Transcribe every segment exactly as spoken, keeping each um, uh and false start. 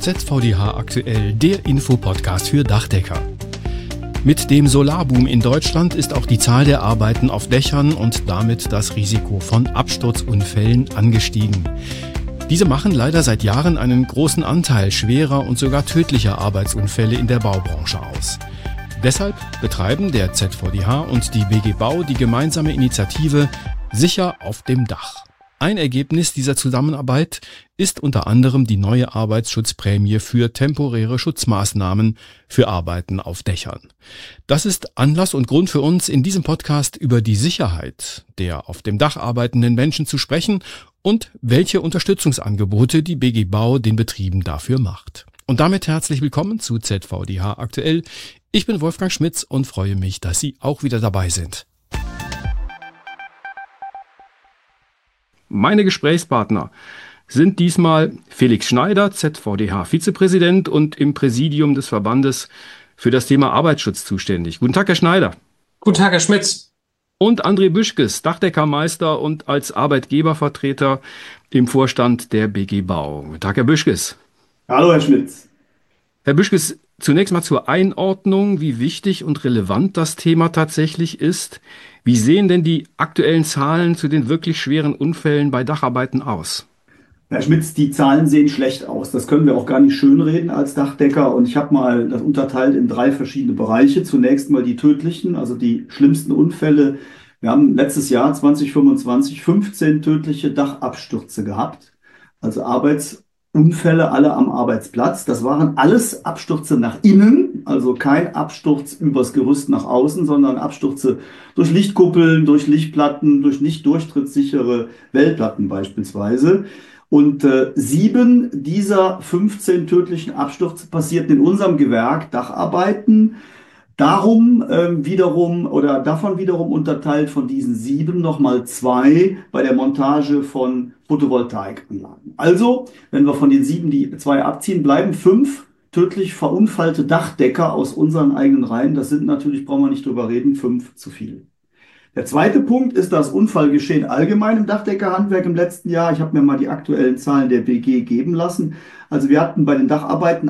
Z V D H aktuell, der Infopodcast für Dachdecker. Mit dem Solarboom in Deutschland ist auch die Zahl der Arbeiten auf Dächern und damit das Risiko von Absturzunfällen angestiegen. Diese machen leider seit Jahren einen großen Anteil schwerer und sogar tödlicher Arbeitsunfälle in der Baubranche aus. Deshalb betreiben der Z V D H und die B G Bau die gemeinsame Initiative Sicher auf dem Dach. Ein Ergebnis dieser Zusammenarbeit ist unter anderem die neue Arbeitsschutzprämie für temporäre Schutzmaßnahmen für Arbeiten auf Dächern. Das ist Anlass und Grund für uns, in diesem Podcast über die Sicherheit der auf dem Dach arbeitenden Menschen zu sprechen und welche Unterstützungsangebote die B G Bau den Betrieben dafür macht. Und damit herzlich willkommen zu Z V D H aktuell. Ich bin Wolfgang Schmitz und freue mich, dass Sie auch wieder dabei sind. Meine Gesprächspartner sind diesmal Felix Schneider, Z V D H-Vizepräsident und im Präsidium des Verbandes für das Thema Arbeitsschutz zuständig. Guten Tag, Herr Schneider. Guten Tag, Herr Schmitz. Und André Büschkes, Dachdeckermeister und als Arbeitgebervertreter im Vorstand der B G Bau. Guten Tag, Herr Büschkes. Hallo, Herr Schmitz. Herr Büschkes, zunächst mal zur Einordnung, wie wichtig und relevant das Thema tatsächlich ist. Wie sehen denn die aktuellen Zahlen zu den wirklich schweren Unfällen bei Dacharbeiten aus? Herr Schmitz, die Zahlen sehen schlecht aus. Das können wir auch gar nicht schönreden als Dachdecker. Und ich habe mal das unterteilt in drei verschiedene Bereiche. Zunächst mal die tödlichen, also die schlimmsten Unfälle. Wir haben letztes Jahr zwanzig fünfundzwanzig fünfzehn tödliche Dachabstürze gehabt. Also Arbeitsunfälle, alle am Arbeitsplatz. Das waren alles Abstürze nach innen, also kein Absturz übers Gerüst nach außen, sondern Abstürze durch Lichtkuppeln, durch Lichtplatten, durch nicht durchtrittssichere Wellplatten beispielsweise. Und äh, sieben dieser fünfzehn tödlichen Abstürze passierten in unserem Gewerk Dacharbeiten. Darum ähm, wiederum oder davon wiederum unterteilt von diesen sieben nochmal zwei bei der Montage von Photovoltaikanlagen. Also, wenn wir von den sieben die zwei abziehen, bleiben fünf tödlich verunfallte Dachdecker aus unseren eigenen Reihen. Das sind natürlich, brauchen wir nicht drüber reden, fünf zu viel. Der zweite Punkt ist das Unfallgeschehen allgemein im Dachdeckerhandwerk im letzten Jahr. Ich habe mir mal die aktuellen Zahlen der B G geben lassen. Also wir hatten bei den Dacharbeiten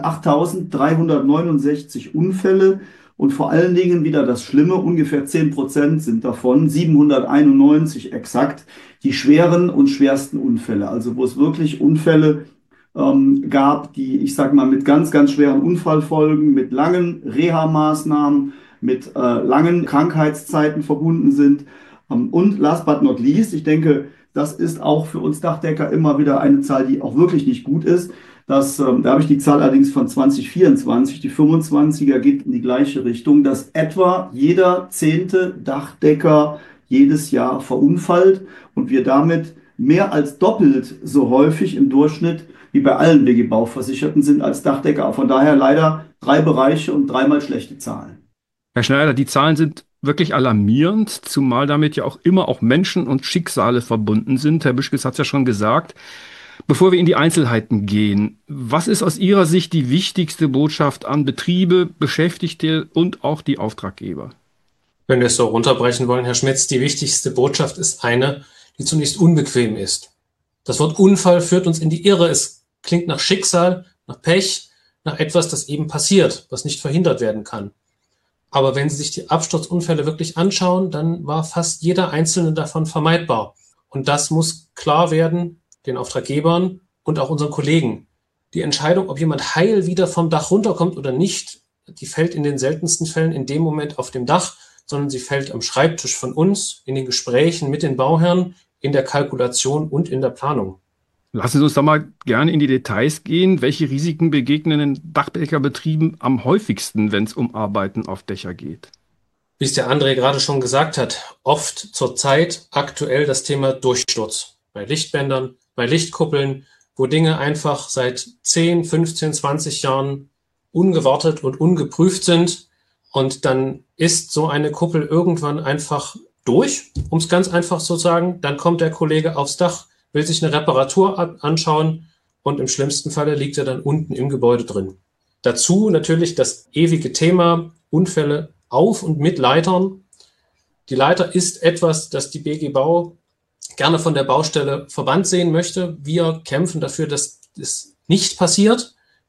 achttausenddreihundertneunundsechzig Unfälle und vor allen Dingen wieder das Schlimme, ungefähr zehn Prozent sind davon, siebenhunderteinundneunzig exakt, die schweren und schwersten Unfälle. Also wo es wirklich Unfälle ähm, gab, die, ich sage mal, mit ganz, ganz schweren Unfallfolgen, mit langen Reha-Maßnahmen, mit äh, langen Krankheitszeiten verbunden sind. Ähm, und last but not least, ich denke, das ist auch für uns Dachdecker immer wieder eine Zahl, die auch wirklich nicht gut ist. Das, ähm, da habe ich die Zahl allerdings von zwanzig vierundzwanzig, die fünfundzwanziger geht in die gleiche Richtung, dass etwa jeder zehnte Dachdecker jedes Jahr verunfallt und wir damit mehr als doppelt so häufig im Durchschnitt wie bei allen B G Bau-Versicherten sind als Dachdecker. Von daher leider drei Bereiche und dreimal schlechte Zahlen. Herr Schneider, die Zahlen sind wirklich alarmierend, zumal damit ja auch immer auch Menschen und Schicksale verbunden sind. Herr Büschkes hat es ja schon gesagt. Bevor wir in die Einzelheiten gehen, was ist aus Ihrer Sicht die wichtigste Botschaft an Betriebe, Beschäftigte und auch die Auftraggeber? Wenn wir es so runterbrechen wollen, Herr Schmitz, die wichtigste Botschaft ist eine, die zunächst unbequem ist. Das Wort Unfall führt uns in die Irre. Es klingt nach Schicksal, nach Pech, nach etwas, das eben passiert, was nicht verhindert werden kann. Aber wenn Sie sich die Absturzunfälle wirklich anschauen, dann war fast jeder einzelne davon vermeidbar. Und das muss klar werden den Auftraggebern und auch unseren Kollegen. Die Entscheidung, ob jemand heil wieder vom Dach runterkommt oder nicht, die fällt in den seltensten Fällen in dem Moment auf dem Dach, sondern sie fällt am Schreibtisch von uns, in den Gesprächen mit den Bauherren, in der Kalkulation und in der Planung. Lassen Sie uns da mal gerne in die Details gehen. Welche Risiken begegnen den Dachdeckerbetrieben am häufigsten, wenn es um Arbeiten auf Dächer geht? Wie es der André gerade schon gesagt hat, oft zurzeit aktuell das Thema Durchsturz. Bei Lichtbändern, bei Lichtkuppeln, wo Dinge einfach seit zehn, fünfzehn, zwanzig Jahren ungewartet und ungeprüft sind. Und dann ist so eine Kuppel irgendwann einfach durch, um es ganz einfach zu sagen. Dann kommt der Kollege aufs Dach, will sich eine Reparatur anschauen und im schlimmsten Falle liegt er dann unten im Gebäude drin. Dazu natürlich das ewige Thema Unfälle auf und mit Leitern. Die Leiter ist etwas, das die B G Bau gerne von der Baustelle verbannt sehen möchte. Wir kämpfen dafür, dass es nicht passiert,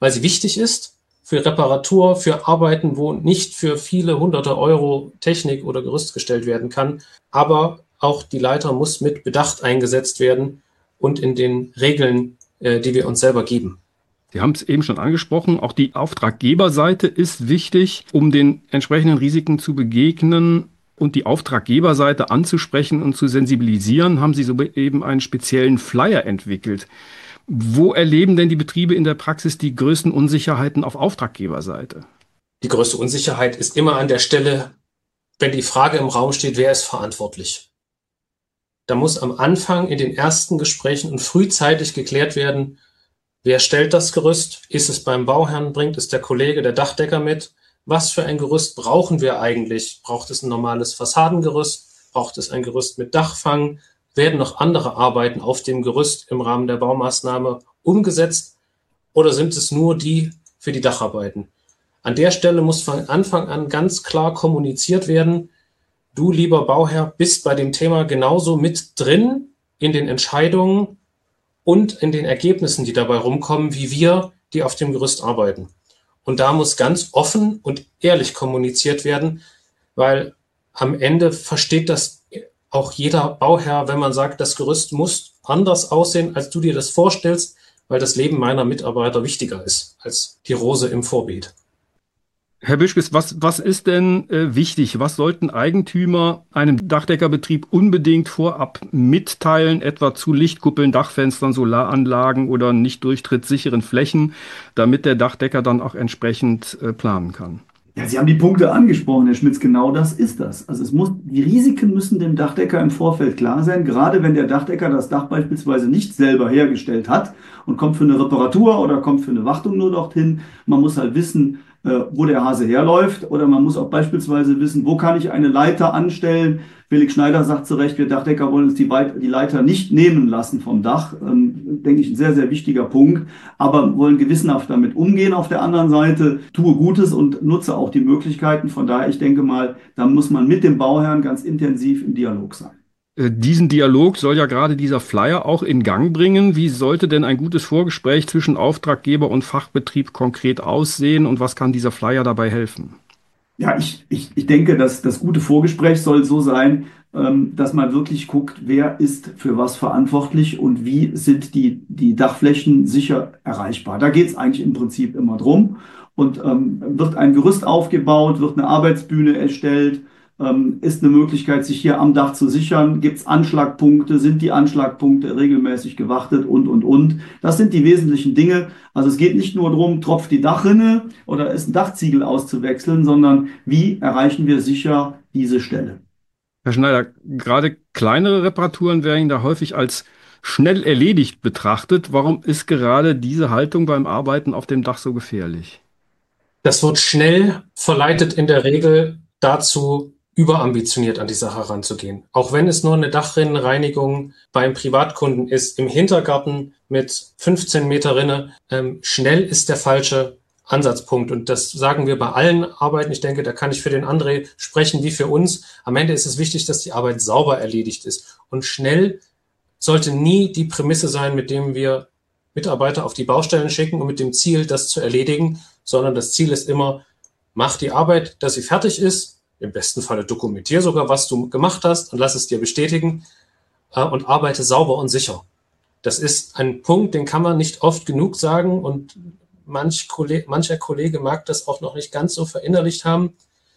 weil sie wichtig ist für Reparatur, für Arbeiten, wo nicht für viele hunderte Euro Technik oder Gerüst gestellt werden kann. Aber auch die Leiter muss mit Bedacht eingesetzt werden und in den Regeln, äh, die wir uns selber geben. Sie haben es eben schon angesprochen, auch die Auftraggeberseite ist wichtig, um den entsprechenden Risiken zu begegnen und die Auftraggeberseite anzusprechen und zu sensibilisieren, haben Sie so eben einen speziellen Flyer entwickelt. Wo erleben denn die Betriebe in der Praxis die größten Unsicherheiten auf Auftraggeberseite? Die größte Unsicherheit ist immer an der Stelle, wenn die Frage im Raum steht, wer ist verantwortlich? Da muss am Anfang in den ersten Gesprächen und frühzeitig geklärt werden, wer stellt das Gerüst? Ist es beim Bauherrn? Bringt es der Kollege, der Dachdecker mit? Was für ein Gerüst brauchen wir eigentlich? Braucht es ein normales Fassadengerüst? Braucht es ein Gerüst mit Dachfang? Werden noch andere Arbeiten auf dem Gerüst im Rahmen der Baumaßnahme umgesetzt? Oder sind es nur die für die Dacharbeiten? An der Stelle muss von Anfang an ganz klar kommuniziert werden, du, lieber Bauherr, bist bei dem Thema genauso mit drin in den Entscheidungen und in den Ergebnissen, die dabei rumkommen, wie wir, die auf dem Gerüst arbeiten. Und da muss ganz offen und ehrlich kommuniziert werden, weil am Ende versteht das auch jeder Bauherr, wenn man sagt, das Gerüst muss anders aussehen, als du dir das vorstellst, weil das Leben meiner Mitarbeiter wichtiger ist als die Rose im Vorbeet. Herr Büschkes, was, was ist denn äh, wichtig? Was sollten Eigentümer einem Dachdeckerbetrieb unbedingt vorab mitteilen, etwa zu Lichtkuppeln, Dachfenstern, Solaranlagen oder nicht durchtrittsicheren Flächen, damit der Dachdecker dann auch entsprechend äh, planen kann? Ja, Sie haben die Punkte angesprochen, Herr Schmitz, genau das ist das. Also es muss, die Risiken müssen dem Dachdecker im Vorfeld klar sein, gerade wenn der Dachdecker das Dach beispielsweise nicht selber hergestellt hat und kommt für eine Reparatur oder kommt für eine Wartung nur dorthin. Man muss halt wissen, wo der Hase herläuft, oder man muss auch beispielsweise wissen, wo kann ich eine Leiter anstellen. Felix Schneider sagt zu Recht, wir Dachdecker wollen uns die, die Leiter nicht nehmen lassen vom Dach. Ähm, denke ich, ein sehr, sehr wichtiger Punkt. Aber wollen gewissenhaft damit umgehen auf der anderen Seite. Tue Gutes und nutze auch die Möglichkeiten. Von daher, ich denke mal, da muss man mit dem Bauherrn ganz intensiv im Dialog sein. Diesen Dialog soll ja gerade dieser Flyer auch in Gang bringen. Wie sollte denn ein gutes Vorgespräch zwischen Auftraggeber und Fachbetrieb konkret aussehen und was kann dieser Flyer dabei helfen? Ja, ich, ich, ich denke, dass das gute Vorgespräch soll so sein, dass man wirklich guckt, wer ist für was verantwortlich und wie sind die, die Dachflächen sicher erreichbar. Da geht es eigentlich im Prinzip immer drum. Und ähm, wird ein Gerüst aufgebaut, wird eine Arbeitsbühne erstellt, ähm, ist eine Möglichkeit, sich hier am Dach zu sichern, gibt es Anschlagpunkte, sind die Anschlagpunkte regelmäßig gewartet und, und, und. Das sind die wesentlichen Dinge. Also es geht nicht nur darum, tropft die Dachrinne oder ist ein Dachziegel auszuwechseln, sondern wie erreichen wir sicher diese Stelle. Herr Schneider, gerade kleinere Reparaturen werden da häufig als schnell erledigt betrachtet. Warum ist gerade diese Haltung beim Arbeiten auf dem Dach so gefährlich? Das wird schnell verleitet in der Regel dazu, überambitioniert an die Sache heranzugehen. Auch wenn es nur eine Dachrinnenreinigung beim Privatkunden ist, im Hintergarten mit fünfzehn Meter Rinne, ähm, schnell ist der falsche Ansatzpunkt. Und das sagen wir bei allen Arbeiten. Ich denke, da kann ich für den André sprechen wie für uns. Am Ende ist es wichtig, dass die Arbeit sauber erledigt ist. Und schnell sollte nie die Prämisse sein, mit dem wir Mitarbeiter auf die Baustellen schicken und mit dem Ziel, das zu erledigen, sondern das Ziel ist immer, mach die Arbeit, dass sie fertig ist. Im besten Falle dokumentier sogar, was du gemacht hast und lass es dir bestätigen äh, und arbeite sauber und sicher. Das ist ein Punkt, den kann man nicht oft genug sagen und manch Kollege, mancher Kollege mag das auch noch nicht ganz so verinnerlicht haben.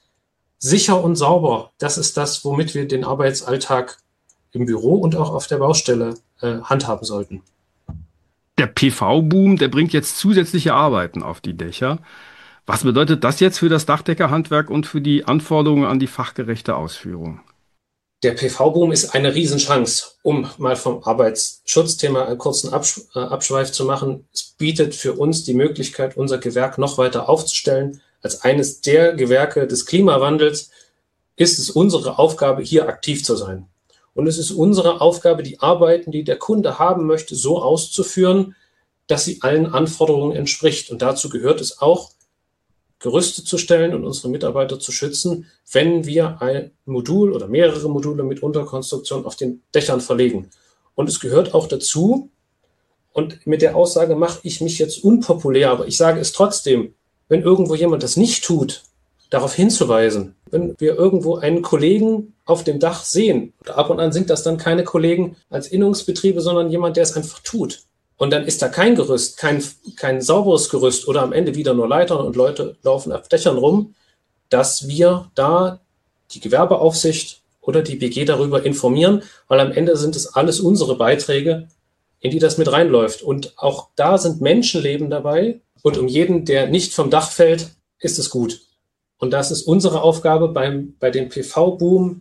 Sicher und sauber, das ist das, womit wir den Arbeitsalltag im Büro und auch auf der Baustelle äh, handhaben sollten. Der P V-Boom, der bringt jetzt zusätzliche Arbeiten auf die Dächer. Was bedeutet das jetzt für das Dachdeckerhandwerk und für die Anforderungen an die fachgerechte Ausführung? Der P V-Boom ist eine Riesenchance, um mal vom Arbeitsschutzthema einen kurzen Absch- äh, Abschweif zu machen. Es bietet für uns die Möglichkeit, unser Gewerk noch weiter aufzustellen. Als eines der Gewerke des Klimawandels ist es unsere Aufgabe, hier aktiv zu sein. Und es ist unsere Aufgabe, die Arbeiten, die der Kunde haben möchte, so auszuführen, dass sie allen Anforderungen entspricht. Und dazu gehört es auch, Gerüste zu stellen und unsere Mitarbeiter zu schützen, wenn wir ein Modul oder mehrere Module mit Unterkonstruktion auf den Dächern verlegen. Und es gehört auch dazu, Und mit der Aussage mache ich mich jetzt unpopulär, aber ich sage es trotzdem, wenn irgendwo jemand das nicht tut, darauf hinzuweisen. Wenn wir irgendwo einen Kollegen auf dem Dach sehen, ab und an sind das dann keine Kollegen als Innungsbetriebe, sondern jemand, der es einfach tut. Und dann ist da kein Gerüst, kein, kein sauberes Gerüst oder am Ende wieder nur Leitern und Leute laufen auf Dächern rum, dass wir da die Gewerbeaufsicht oder die B G darüber informieren, weil am Ende sind es alles unsere Beiträge, in die das mit reinläuft. Und auch da sind Menschenleben dabei. Und um jeden, der nicht vom Dach fällt, ist es gut. Und das ist unsere Aufgabe beim, bei dem P V-Boom,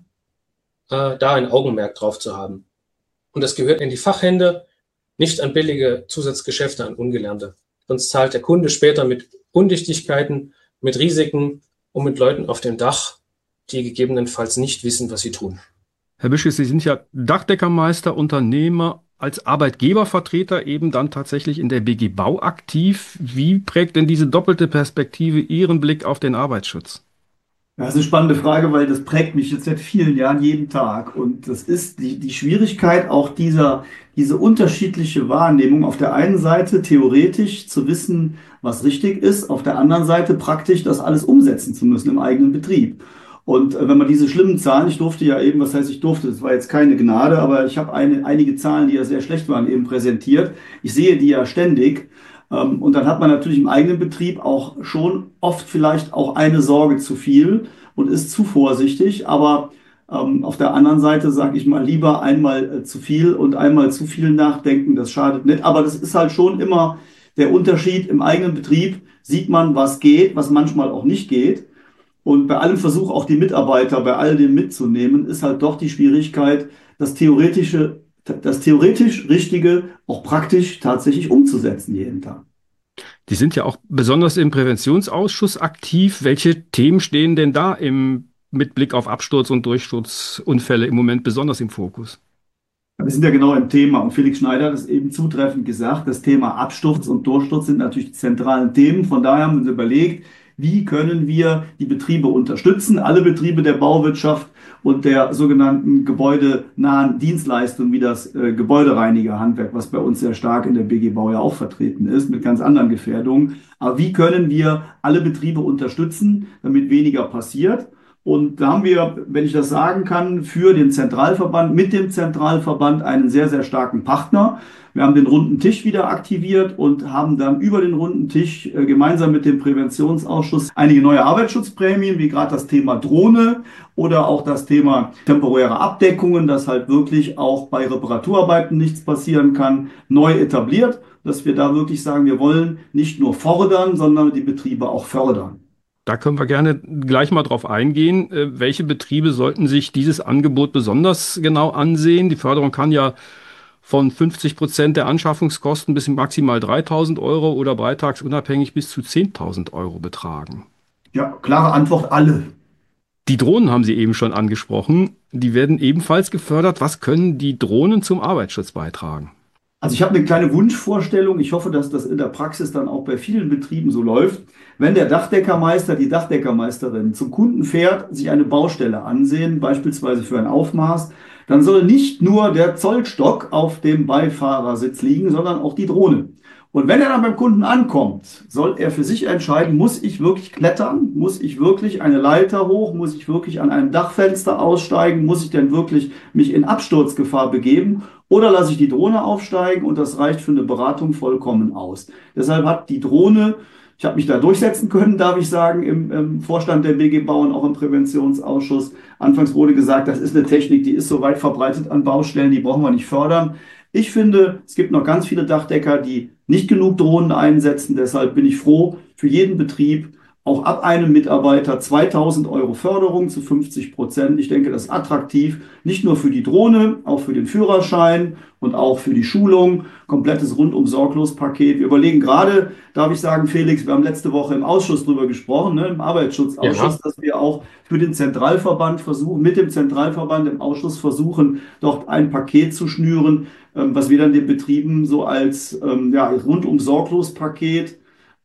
äh, da ein Augenmerk drauf zu haben. Und das gehört in die Fachhände, nicht an billige Zusatzgeschäfte, an Ungelernte. Sonst zahlt der Kunde später mit Undichtigkeiten, mit Risiken und mit Leuten auf dem Dach, die gegebenenfalls nicht wissen, was sie tun. Herr Bischke, Sie sind ja Dachdeckermeister, Unternehmer, als Arbeitgebervertreter eben dann tatsächlich in der B G Bau aktiv. Wie prägt denn diese doppelte Perspektive Ihren Blick auf den Arbeitsschutz? Das ist eine spannende Frage, weil das prägt mich jetzt seit vielen Jahren jeden Tag. Und das ist die, die Schwierigkeit auch dieser, diese unterschiedliche Wahrnehmung. Auf der einen Seite theoretisch zu wissen, was richtig ist, auf der anderen Seite praktisch das alles umsetzen zu müssen im eigenen Betrieb. Und äh, wenn man diese schlimmen Zahlen, ich durfte ja eben, was heißt ich durfte, das war jetzt keine Gnade, aber ich habe eine, einige Zahlen, die ja sehr schlecht waren, eben präsentiert. Ich sehe die ja ständig. Ähm, und dann hat man natürlich im eigenen Betrieb auch schon oft vielleicht auch eine Sorge zu viel und ist zu vorsichtig. Aber ähm, auf der anderen Seite sage ich mal lieber einmal äh, zu viel und einmal zu viel nachdenken. Das schadet nicht. Aber das ist halt schon immer der Unterschied. Im eigenen Betrieb sieht man, was geht, was manchmal auch nicht geht. Und bei allem Versuch, auch die Mitarbeiter bei all dem mitzunehmen, ist halt doch die Schwierigkeit, das theoretische, das theoretisch Richtige auch praktisch tatsächlich umzusetzen jeden Tag. Die sind ja auch besonders im Präventionsausschuss aktiv. Welche Themen stehen denn da im, mit Blick auf Absturz- und Durchsturzunfälle im Moment besonders im Fokus? Wir sind ja genau im Thema und Felix Schneider hat es eben zutreffend gesagt, das Thema Absturz und Durchsturz sind natürlich die zentralen Themen. Von daher haben wir uns überlegt, wie können wir die Betriebe unterstützen, alle Betriebe der Bauwirtschaft und der sogenannten gebäudenahen Dienstleistungen wie das äh, Gebäudereinigerhandwerk, was bei uns sehr stark in der B G Bau ja auch vertreten ist, mit ganz anderen Gefährdungen. Aber wie können wir alle Betriebe unterstützen, damit weniger passiert? Und da haben wir, wenn ich das sagen kann, für den Zentralverband, mit dem Zentralverband einen sehr, sehr starken Partner. Wir haben den runden Tisch wieder aktiviert und haben dann über den runden Tisch äh, gemeinsam mit dem Präventionsausschuss einige neue Arbeitschutzprämien, wie gerade das Thema Drohne oder auch das Thema temporäre Abdeckungen, dass halt wirklich auch bei Reparaturarbeiten nichts passieren kann, neu etabliert, dass wir da wirklich sagen, wir wollen nicht nur fordern, sondern die Betriebe auch fördern. Da können wir gerne gleich mal drauf eingehen. Äh, welche Betriebe sollten sich dieses Angebot besonders genau ansehen? Die Förderung kann ja von fünfzig Prozent der Anschaffungskosten bis maximal dreitausend Euro oder beitragsunabhängig bis zu zehntausend Euro betragen. Ja, klare Antwort, alle. Die Drohnen haben Sie eben schon angesprochen. Die werden ebenfalls gefördert. Was können die Drohnen zum Arbeitsschutz beitragen? Also ich habe eine kleine Wunschvorstellung. Ich hoffe, dass das in der Praxis dann auch bei vielen Betrieben so läuft. Wenn der Dachdeckermeister, die Dachdeckermeisterin zum Kunden fährt, sich eine Baustelle ansehen, beispielsweise für ein Aufmaß, dann soll nicht nur der Zollstock auf dem Beifahrersitz liegen, sondern auch die Drohne. Und wenn er dann beim Kunden ankommt, soll er für sich entscheiden, muss ich wirklich klettern? Muss ich wirklich eine Leiter hoch? Muss ich wirklich an einem Dachfenster aussteigen? Muss ich denn wirklich mich in Absturzgefahr begeben? Oder lasse ich die Drohne aufsteigen und das reicht für eine Beratung vollkommen aus. Deshalb hat die Drohne, ich habe mich da durchsetzen können, darf ich sagen, im, im Vorstand der B G Bau und auch im Präventionsausschuss. Anfangs wurde gesagt, das ist eine Technik, die ist so weit verbreitet an Baustellen, die brauchen wir nicht fördern. Ich finde, es gibt noch ganz viele Dachdecker, die nicht genug Drohnen einsetzen. Deshalb bin ich froh für jeden Betrieb, auch ab einem Mitarbeiter zweitausend Euro Förderung zu fünfzig Prozent. Ich denke, das ist attraktiv, nicht nur für die Drohne, auch für den Führerschein und auch für die Schulung. Komplettes Rundum-Sorglos-Paket. Wir überlegen gerade, darf ich sagen, Felix, wir haben letzte Woche im Ausschuss drüber gesprochen, ne, im Arbeitsschutzausschuss, ja, dass wir auch für den Zentralverband versuchen, mit dem Zentralverband im Ausschuss versuchen, dort ein Paket zu schnüren, ähm, was wir dann den Betrieben so als ähm, ja, Rundum-Sorglos-Paket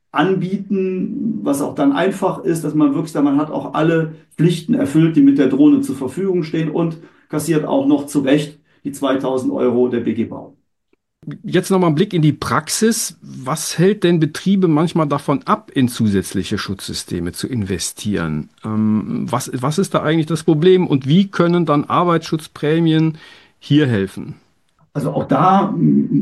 anbieten, was auch dann einfach ist, dass man wirklich, man hat auch alle Pflichten erfüllt, die mit der Drohne zur Verfügung stehen und kassiert auch noch zu Recht die zweitausend Euro der B G Bau. Jetzt nochmal ein Blick in die Praxis. Was hält denn Betriebe manchmal davon ab, in zusätzliche Schutzsysteme zu investieren? Ähm, was, was ist da eigentlich das Problem und wie können dann Arbeitsschutzprämien hier helfen? Also auch da,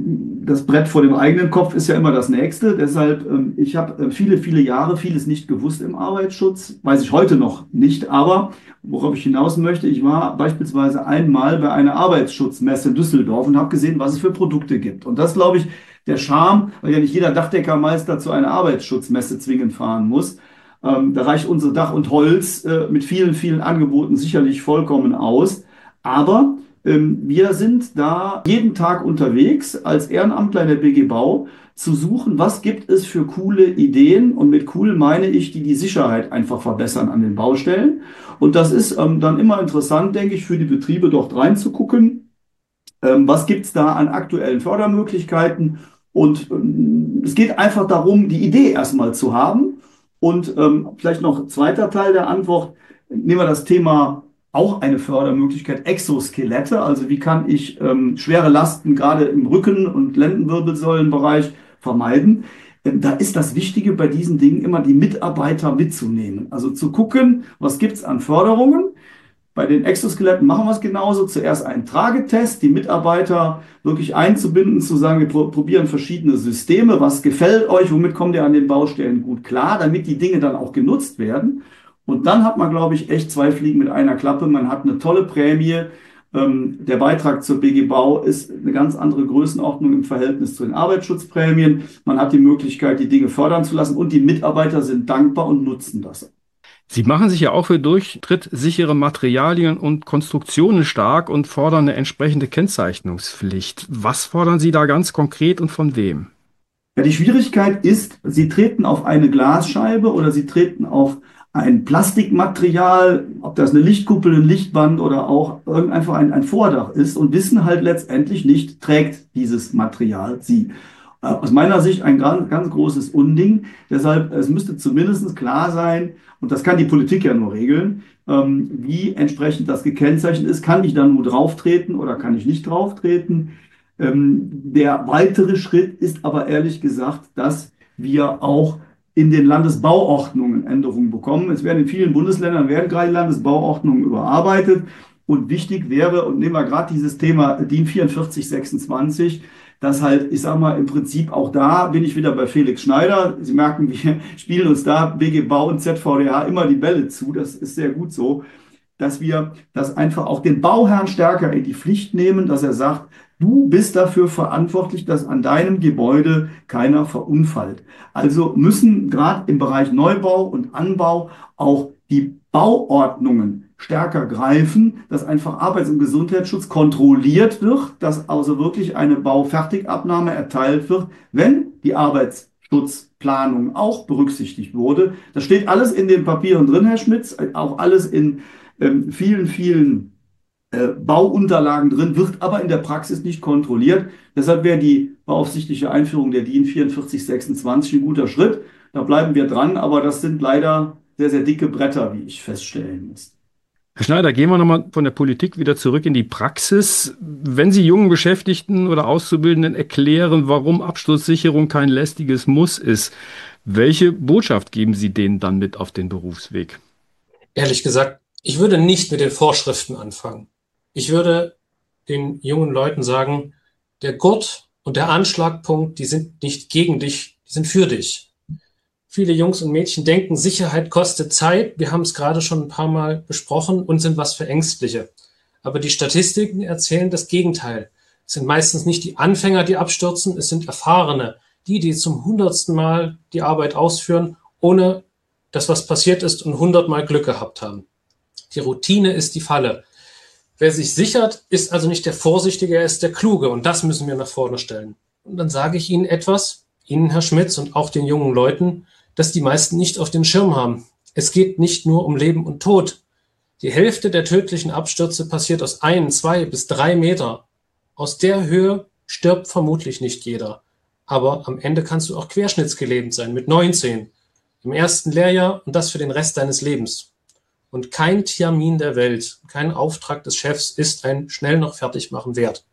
das Brett vor dem eigenen Kopf ist ja immer das Nächste. Deshalb, ich habe viele, viele Jahre vieles nicht gewusst im Arbeitsschutz. Weiß ich heute noch nicht. Aber worauf ich hinaus möchte, ich war beispielsweise einmal bei einer Arbeitsschutzmesse in Düsseldorf und habe gesehen, was es für Produkte gibt. Und das, glaube ich, der Charme, weil ja nicht jeder Dachdeckermeister zu einer Arbeitsschutzmesse zwingend fahren muss. Da reicht unser Dach und Holz mit vielen, vielen Angeboten sicherlich vollkommen aus. Aber wir sind da jeden Tag unterwegs als Ehrenamtler in der B G Bau zu suchen, was gibt es für coole Ideen, und mit cool meine ich, die die Sicherheit einfach verbessern an den Baustellen. Und das ist ähm, dann immer interessant, denke ich, für die Betriebe dort reinzugucken, ähm, was gibt es da an aktuellen Fördermöglichkeiten. Und ähm, es geht einfach darum, die Idee erstmal zu haben. Und ähm, vielleicht noch zweiter Teil der Antwort, nehmen wir das Thema auch eine Fördermöglichkeit, Exoskelette, also wie kann ich ähm, schwere Lasten gerade im Rücken- und Lendenwirbelsäulenbereich vermeiden. Ähm, da ist das Wichtige bei diesen Dingen immer, die Mitarbeiter mitzunehmen. Also zu gucken, was gibt es an Förderungen. Bei den Exoskeletten machen wir es genauso. Zuerst einen Tragetest, die Mitarbeiter wirklich einzubinden, zu sagen, wir pro- probieren verschiedene Systeme. Was gefällt euch? Womit kommt ihr an den Baustellen gut klar, damit die Dinge dann auch genutzt werden? Und dann hat man, glaube ich, echt zwei Fliegen mit einer Klappe. Man hat eine tolle Prämie. Ähm, der Beitrag zur B G Bau ist eine ganz andere Größenordnung im Verhältnis zu den Arbeitsschutzprämien. Man hat die Möglichkeit, die Dinge fördern zu lassen, und die Mitarbeiter sind dankbar und nutzen das. Sie machen sich ja auch für durchtrittsichere Materialien und Konstruktionen stark und fordern eine entsprechende Kennzeichnungspflicht. Was fordern Sie da ganz konkret und von wem? Ja, die Schwierigkeit ist, Sie treten auf eine Glasscheibe oder Sie treten auf ein Plastikmaterial, ob das eine Lichtkuppel, ein Lichtband oder auch irgend einfach ein, ein Vordach ist, und wissen halt letztendlich nicht, trägt dieses Material Sie. Äh, Aus meiner Sicht ein ganz, ganz großes Unding. Deshalb, es müsste zumindest klar sein, und das kann die Politik ja nur regeln, ähm, wie entsprechend das gekennzeichnet ist. Kann ich da nur drauftreten oder kann ich nicht drauftreten? Ähm, der weitere Schritt ist aber ehrlich gesagt, dass wir auch in den Landesbauordnungen Änderungen bekommen. Es werden in vielen Bundesländern werden gerade Landesbauordnungen überarbeitet. Und wichtig wäre, und nehmen wir gerade dieses Thema D I N vierundvierzig sechsundzwanzig, dass halt, ich sage mal, im Prinzip auch da bin ich wieder bei Felix Schneider. Sie merken, wir spielen uns da B G Bau und Z V D H immer die Bälle zu. Das ist sehr gut so, dass wir das einfach auch den Bauherrn stärker in die Pflicht nehmen, dass er sagt, du bist dafür verantwortlich, dass an deinem Gebäude keiner verunfallt. Also müssen gerade im Bereich Neubau und Anbau auch die Bauordnungen stärker greifen, dass einfach Arbeits- und Gesundheitsschutz kontrolliert wird, dass also wirklich eine Baufertigabnahme erteilt wird, wenn die Arbeitsschutzplanung auch berücksichtigt wurde. Das steht alles in den Papieren drin, Herr Schmitz, auch alles in ähm, vielen, vielen äh, Bauunterlagen drin, wird aber in der Praxis nicht kontrolliert. Deshalb wäre die beaufsichtliche Einführung der D I N vierundvierzig sechsundzwanzig ein guter Schritt. Da bleiben wir dran, aber das sind leider sehr, sehr dicke Bretter, wie ich feststellen muss. Herr Schneider, gehen wir nochmal von der Politik wieder zurück in die Praxis. Wenn Sie jungen Beschäftigten oder Auszubildenden erklären, warum Absturzsicherung kein lästiges Muss ist, welche Botschaft geben Sie denen dann mit auf den Berufsweg? Ehrlich gesagt, ich würde nicht mit den Vorschriften anfangen. Ich würde den jungen Leuten sagen, der Gurt und der Anschlagpunkt, die sind nicht gegen dich, die sind für dich. Viele Jungs und Mädchen denken, Sicherheit kostet Zeit. Wir haben es gerade schon ein paar Mal besprochen und sind was für Ängstliche. Aber die Statistiken erzählen das Gegenteil. Es sind meistens nicht die Anfänger, die abstürzen, es sind Erfahrene, die, die zum hundertsten Mal die Arbeit ausführen, ohne dass was passiert ist und hundertmal Glück gehabt haben. Die Routine ist die Falle. Wer sich sichert, ist also nicht der Vorsichtige, er ist der Kluge. Und das müssen wir nach vorne stellen. Und dann sage ich Ihnen etwas, Ihnen, Herr Schmitz, und auch den jungen Leuten, dass die meisten nicht auf den Schirm haben. Es geht nicht nur um Leben und Tod. Die Hälfte der tödlichen Abstürze passiert aus ein, zwei bis drei Meter. Aus der Höhe stirbt vermutlich nicht jeder. Aber am Ende kannst du auch querschnittsgelähmt sein mit neunzehn. Im ersten Lehrjahr, und das für den Rest deines Lebens. Und kein Termin der Welt, kein Auftrag des Chefs ist ein schnell noch fertig machen wert.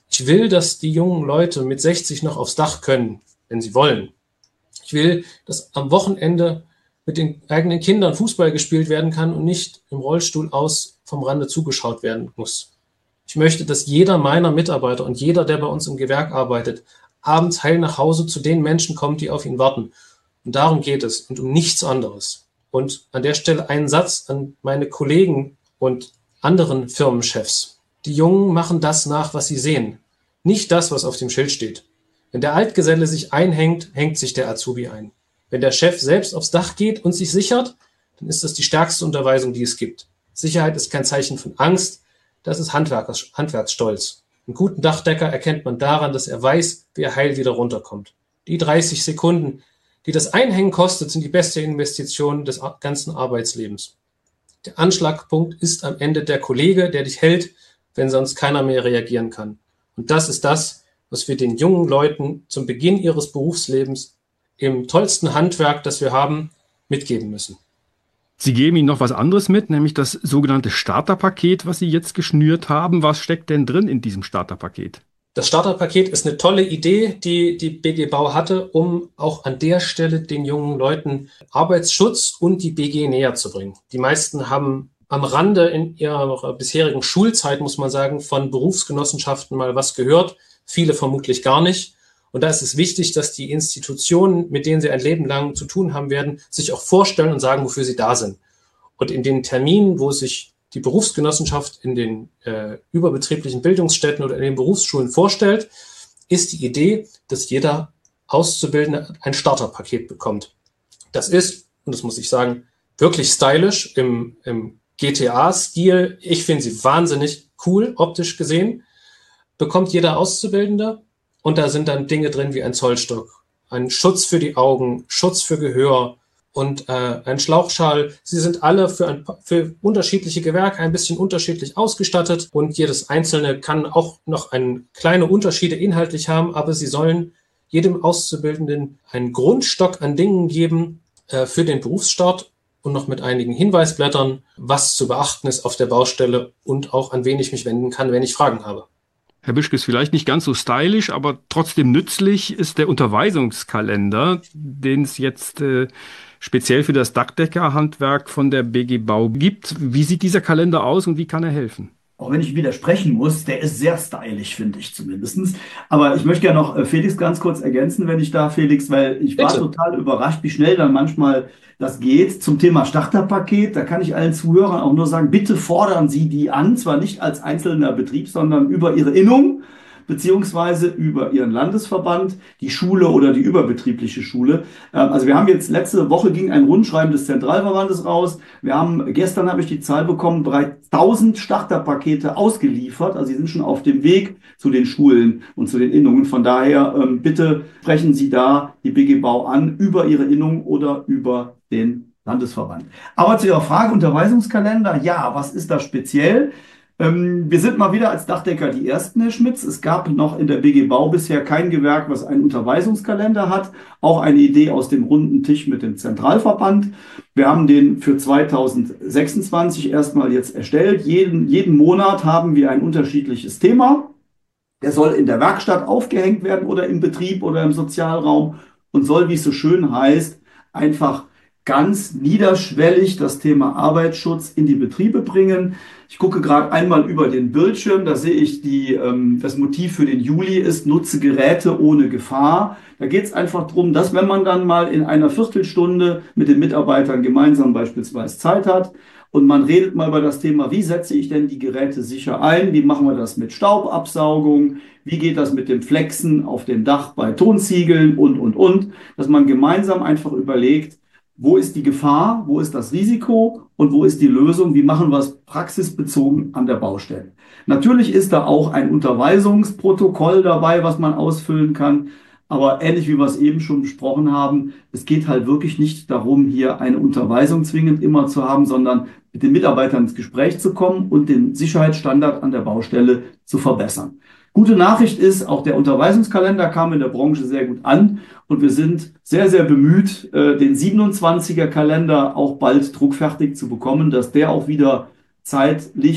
Ich will, dass die jungen Leute mit sechzig noch aufs Dach können, wenn sie wollen. Ich will, dass am Wochenende mit den eigenen Kindern Fußball gespielt werden kann und nicht im Rollstuhl aus vom Rande zugeschaut werden muss. Ich möchte, dass jeder meiner Mitarbeiter und jeder, der bei uns im Gewerk arbeitet, abends heil nach Hause zu den Menschen kommt, die auf ihn warten. Und darum geht es und um nichts anderes. Und an der Stelle einen Satz an meine Kollegen und anderen Firmenchefs. Die Jungen machen das nach, was sie sehen, nicht das, was auf dem Schild steht. Wenn der Altgeselle sich einhängt, hängt sich der Azubi ein. Wenn der Chef selbst aufs Dach geht und sich sichert, dann ist das die stärkste Unterweisung, die es gibt. Sicherheit ist kein Zeichen von Angst, das ist Handwerkers, Handwerksstolz. Einen guten Dachdecker erkennt man daran, dass er weiß, wie er heil wieder runterkommt. Die dreißig Sekunden, die das Einhängen kostet, sind die beste Investition des ganzen Arbeitslebens. Der Anschlagpunkt ist am Ende der Kollege, der dich hält, wenn sonst keiner mehr reagieren kann. Und das ist das, was wir den jungen Leuten zum Beginn ihres Berufslebens im tollsten Handwerk, das wir haben, mitgeben müssen. Sie geben Ihnen noch was anderes mit, nämlich das sogenannte Starterpaket, was Sie jetzt geschnürt haben. Was steckt denn drin in diesem Starterpaket? Das Starterpaket ist eine tolle Idee, die die B G Bau hatte, um auch an der Stelle den jungen Leuten Arbeitsschutz und die B G näher zu bringen. Die meisten haben am Rande in ihrer bisherigen Schulzeit, muss man sagen, von Berufsgenossenschaften mal was gehört, viele vermutlich gar nicht. Und da ist es wichtig, dass die Institutionen, mit denen sie ein Leben lang zu tun haben werden, sich auch vorstellen und sagen, wofür sie da sind. Und in den Terminen, wo sich die Berufsgenossenschaft in den äh, überbetrieblichen Bildungsstätten oder in den Berufsschulen vorstellt, ist die Idee, dass jeder Auszubildende ein Starterpaket bekommt. Das ist, und das muss ich sagen, wirklich stylisch im, im G T A-Stil. Ich finde sie wahnsinnig cool, optisch gesehen. Bekommt jeder Auszubildende. Und da sind dann Dinge drin wie ein Zollstock, ein Schutz für die Augen, Schutz für Gehör und äh, ein Schlauchschal. Sie sind alle für, ein, für unterschiedliche Gewerke ein bisschen unterschiedlich ausgestattet und jedes einzelne kann auch noch ein, kleine Unterschiede inhaltlich haben, aber sie sollen jedem Auszubildenden einen Grundstock an Dingen geben äh, für den Berufsstart und noch mit einigen Hinweisblättern, was zu beachten ist auf der Baustelle und auch an wen ich mich wenden kann, wenn ich Fragen habe. Herr Bischke, ist vielleicht nicht ganz so stylisch, aber trotzdem nützlich ist der Unterweisungskalender, den es jetzt äh, speziell für das Dachdeckerhandwerk von der B G Bau gibt. Wie sieht dieser Kalender aus und wie kann er helfen? Auch wenn ich widersprechen muss, der ist sehr stylisch, finde ich zumindestens. Aber ich möchte ja noch äh, Felix ganz kurz ergänzen, wenn ich darf, Felix, weil ich war Bitte. total überrascht, wie schnell dann manchmal das geht. Zum Thema Starterpaket, da kann ich allen Zuhörern auch nur sagen, bitte fordern Sie die an, zwar nicht als einzelner Betrieb, sondern über Ihre Innung, beziehungsweise über Ihren Landesverband, die Schule oder die überbetriebliche Schule. Also wir haben jetzt, letzte Woche ging ein Rundschreiben des Zentralverbandes raus. Wir haben, gestern habe ich die Zahl bekommen, bereits tausend Starterpakete ausgeliefert. Also sie sind schon auf dem Weg zu den Schulen und zu den Innungen. Von daher ähm, bitte sprechen Sie da die B G Bau an, über Ihre Innung oder über den Landesverband. Aber zu Ihrer Frage, Unterweisungskalender, ja, was ist da speziell? Ähm, wir sind mal wieder als Dachdecker die Ersten, Herr Schmitz. Es gab noch in der B G Bau bisher kein Gewerk, was einen Unterweisungskalender hat. Auch eine Idee aus dem runden Tisch mit dem Zentralverband. Wir haben den für zweitausendsechsundzwanzig erstmal jetzt erstellt. Jeden, jeden Monat haben wir ein unterschiedliches Thema. Der soll in der Werkstatt aufgehängt werden oder im Betrieb oder im Sozialraum und soll, wie es so schön heißt, einfach ganz niederschwellig das Thema Arbeitsschutz in die Betriebe bringen. Ich gucke gerade einmal über den Bildschirm, da sehe ich, die, ähm, das Motiv für den Juli ist, nutze Geräte ohne Gefahr. Da geht es einfach darum, dass wenn man dann mal in einer Viertelstunde mit den Mitarbeitern gemeinsam beispielsweise Zeit hat und man redet mal über das Thema, wie setze ich denn die Geräte sicher ein, wie machen wir das mit Staubabsaugung, wie geht das mit dem Flexen auf dem Dach bei Tonziegeln und, und, und, dass man gemeinsam einfach überlegt, wo ist die Gefahr, wo ist das Risiko und wo ist die Lösung, wie machen wir es praxisbezogen an der Baustelle. Natürlich ist da auch ein Unterweisungsprotokoll dabei, was man ausfüllen kann, aber ähnlich wie wir es eben schon besprochen haben, es geht halt wirklich nicht darum, hier eine Unterweisung zwingend immer zu haben, sondern mit den Mitarbeitern ins Gespräch zu kommen und den Sicherheitsstandard an der Baustelle zu verbessern. Gute Nachricht ist, auch der Unterweisungskalender kam in der Branche sehr gut an und wir sind sehr, sehr bemüht, den siebenundzwanziger Kalender auch bald druckfertig zu bekommen, dass der auch wieder zeitlich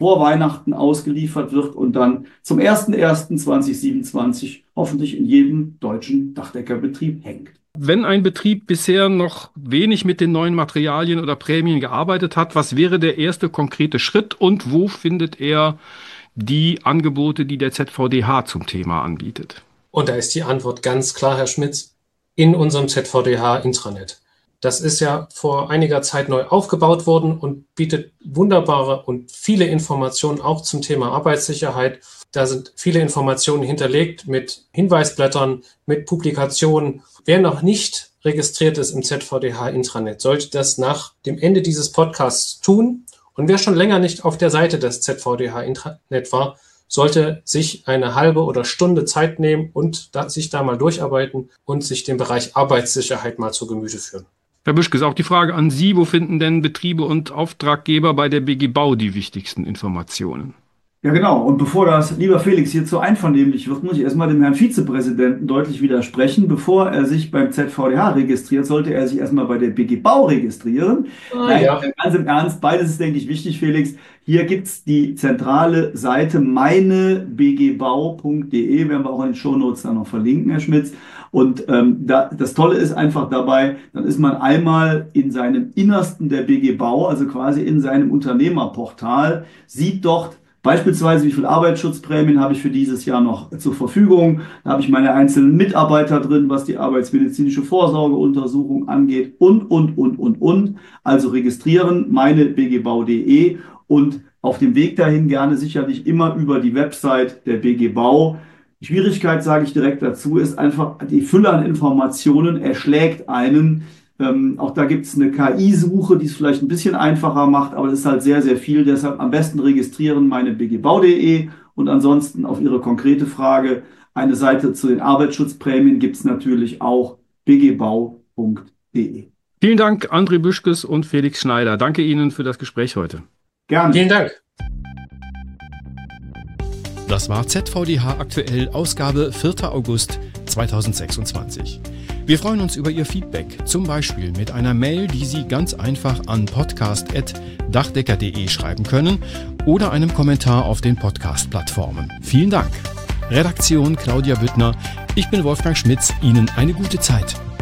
vor Weihnachten ausgeliefert wird und dann zum ersten ersten zweitausendsiebenundzwanzig hoffentlich in jedem deutschen Dachdeckerbetrieb hängt. Wenn ein Betrieb bisher noch wenig mit den neuen Materialien oder Prämien gearbeitet hat, was wäre der erste konkrete Schritt und wo findet er die Angebote, die der Z V D H zum Thema anbietet? Und da ist die Antwort ganz klar, Herr Schmitz, in unserem Z V D H-Intranet. Das ist ja vor einiger Zeit neu aufgebaut worden und bietet wunderbare und viele Informationen auch zum Thema Arbeitssicherheit. Da sind viele Informationen hinterlegt mit Hinweisblättern, mit Publikationen. Wer noch nicht registriert ist im Z V D H-Intranet, sollte das nach dem Ende dieses Podcasts tun. Und wer schon länger nicht auf der Seite des Z V D H-Intranet war, sollte sich eine halbe oder Stunde Zeit nehmen und da, sich da mal durcharbeiten und sich den Bereich Arbeitssicherheit mal zu Gemüte führen. Herr Büschkes, auch die Frage an Sie, wo finden denn Betriebe und Auftraggeber bei der B G Bau die wichtigsten Informationen? Ja, genau. Und bevor das, lieber Felix, hier zu einvernehmlich wird, muss ich erstmal dem Herrn Vizepräsidenten deutlich widersprechen. Bevor er sich beim Z V D H registriert, sollte er sich erstmal bei der B G Bau registrieren. Ah, Nein, ja. Ganz im Ernst, beides ist, denke ich, wichtig, Felix. Hier gibt's die zentrale Seite meine b g bau punkt d e, werden wir auch in den Shownotes dann noch verlinken, Herr Schmitz. Und ähm, da, das Tolle ist einfach dabei, dann ist man einmal in seinem Innersten der B G Bau, also quasi in seinem Unternehmerportal, sieht dort beispielsweise, wie viel Arbeitsschutzprämien habe ich für dieses Jahr noch zur Verfügung. Da habe ich meine einzelnen Mitarbeiter drin, was die arbeitsmedizinische Vorsorgeuntersuchung angeht und, und, und, und, und. Also registrieren, meine b g bau punkt d e und auf dem Weg dahin gerne sicherlich immer über die Website der B G Bau. Die Schwierigkeit, sage ich direkt dazu, ist einfach, die Fülle an Informationen erschlägt einen. Ähm, auch da gibt es eine K I-Suche, die es vielleicht ein bisschen einfacher macht, aber es ist halt sehr, sehr viel. Deshalb am besten registrieren meine b g bau punkt d e und ansonsten auf Ihre konkrete Frage eine Seite zu den Arbeitsschutzprämien gibt es natürlich auch b g bau punkt d e. Vielen Dank, André Büschkes und Felix Schneider. Danke Ihnen für das Gespräch heute. Gerne. Vielen Dank. Das war Z V D H aktuell, Ausgabe vierter August zweitausendsechsundzwanzig. Wir freuen uns über Ihr Feedback, zum Beispiel mit einer Mail, die Sie ganz einfach an podcast punkt dachdecker punkt de schreiben können oder einem Kommentar auf den Podcast-Plattformen. Vielen Dank. Redaktion Claudia Büttner. Ich bin Wolfgang Schmitz. Ihnen eine gute Zeit.